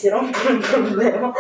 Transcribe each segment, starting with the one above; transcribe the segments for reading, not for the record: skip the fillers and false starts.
rompe un problema.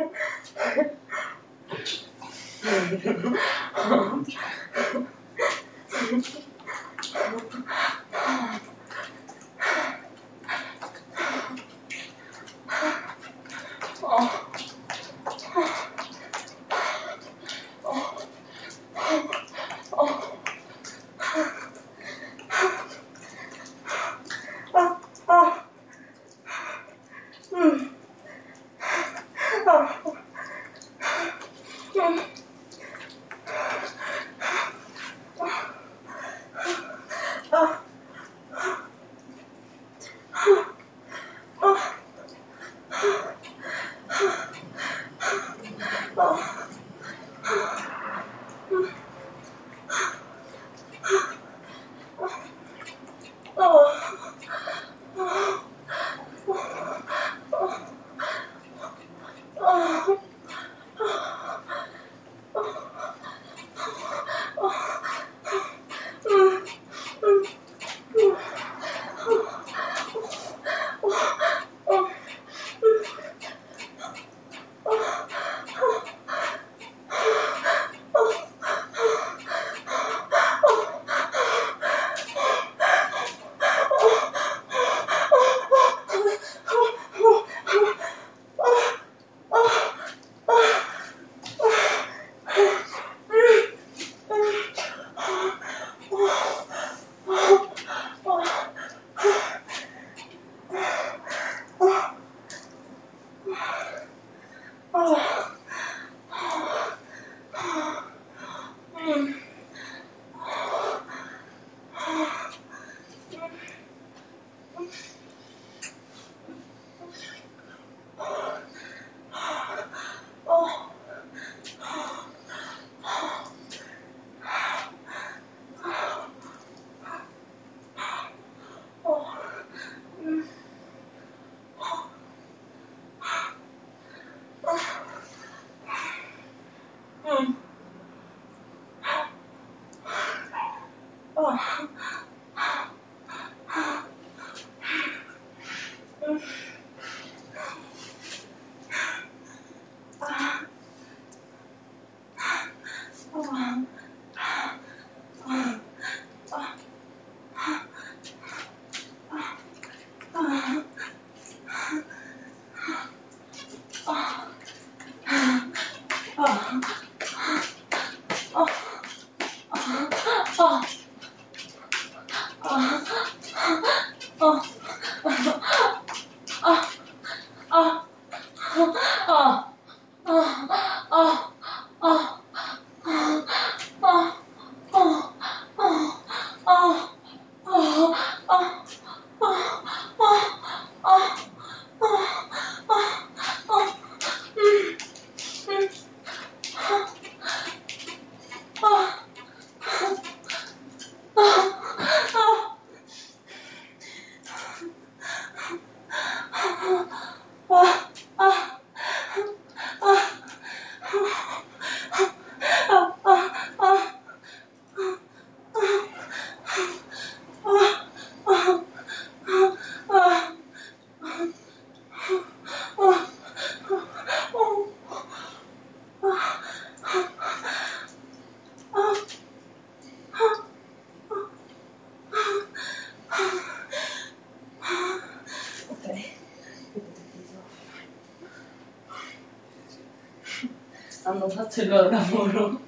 Hanno fatto il loro lavoro.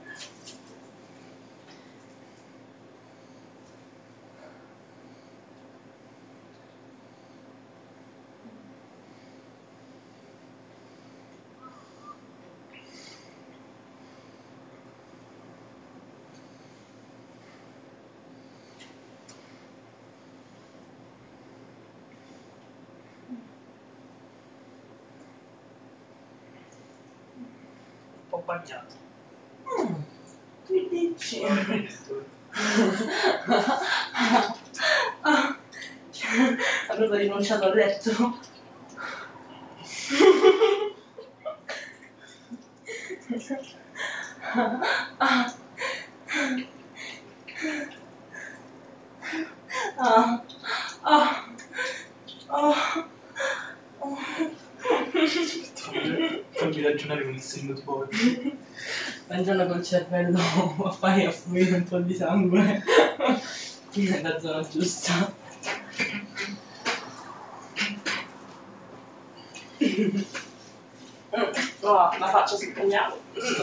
Un po' bagnato. Che dici? Ha proprio rinunciato al letto. cazzino tipo. Mangiano col cervello a fare affluire un po' di sangue nella zona giusta. Oh, la faccia sul pugnato.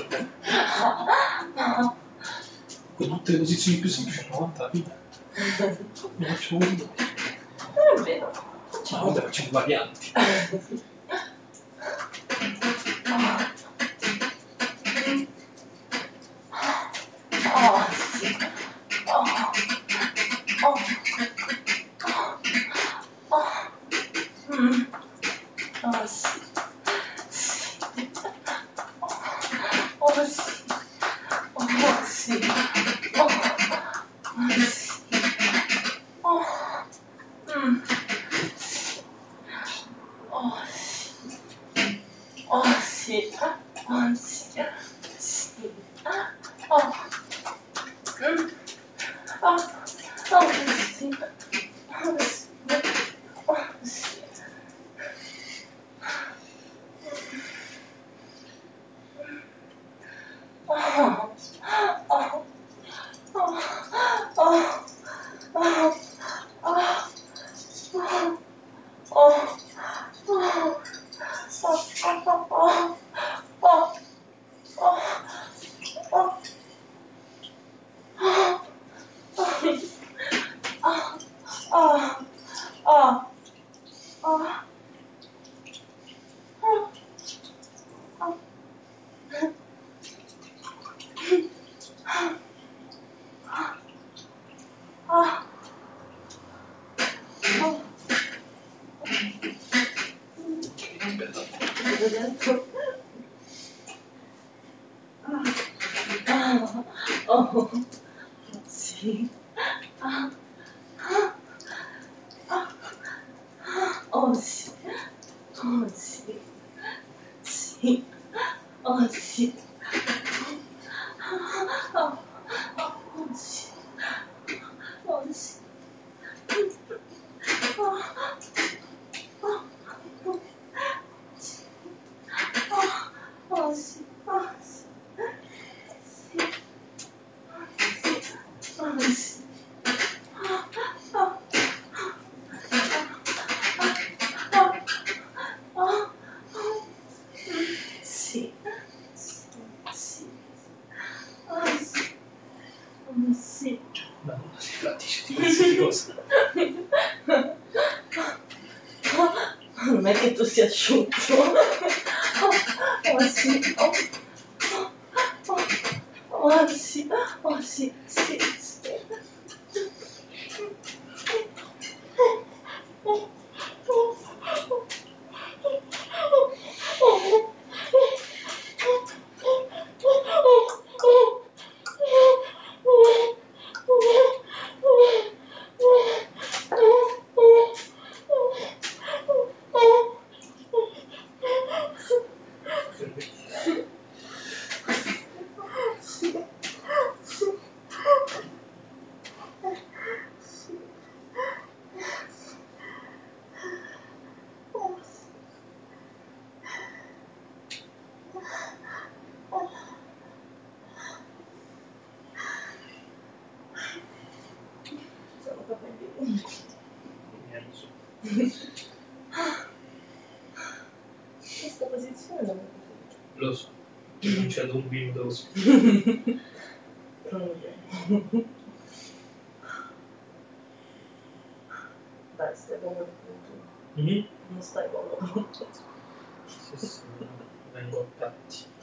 Con tutte le posizioni più semplici 90 vita. Ne faccio uno. Non è vero. Ciao, vabbè, facciamo varianti. Oh, sì. Oh, oh, oh, mm. Oh, sì. Sì. Oh, sì. Oh, sì. Oh, oh, sì. Oh, mm. Oh, sì. Oh, sì. Oh, sì. Sì. Oh, mm. Oh, oh, sì. Oh, sì. Oh, sì. Oh, oh, oh, oh, oh, oh, oh, oh. Oh, sì. Oh, sì. Oh, sì. Sì. Oh, sì. Oh, oh, sì. Oh, sì. Oh, oh, oh, sì. Oh, sì. Sì. Oh, sì. Oh, sì. Sì. Oh, sì. Oh, sì. Madonna, si flattisce di qualsiasi cosa. Non è che tu sia asciutto. Oh, sì. Oh, oh, sì. Oh, sì. Sì. Sì. Sono capelli. Questa posizione non mi piace. Lo so, non c'è dubbio dove si Dai, stai comodo tu. Mm-hmm. Non stai comodo. Sì, sì, vengo attratti.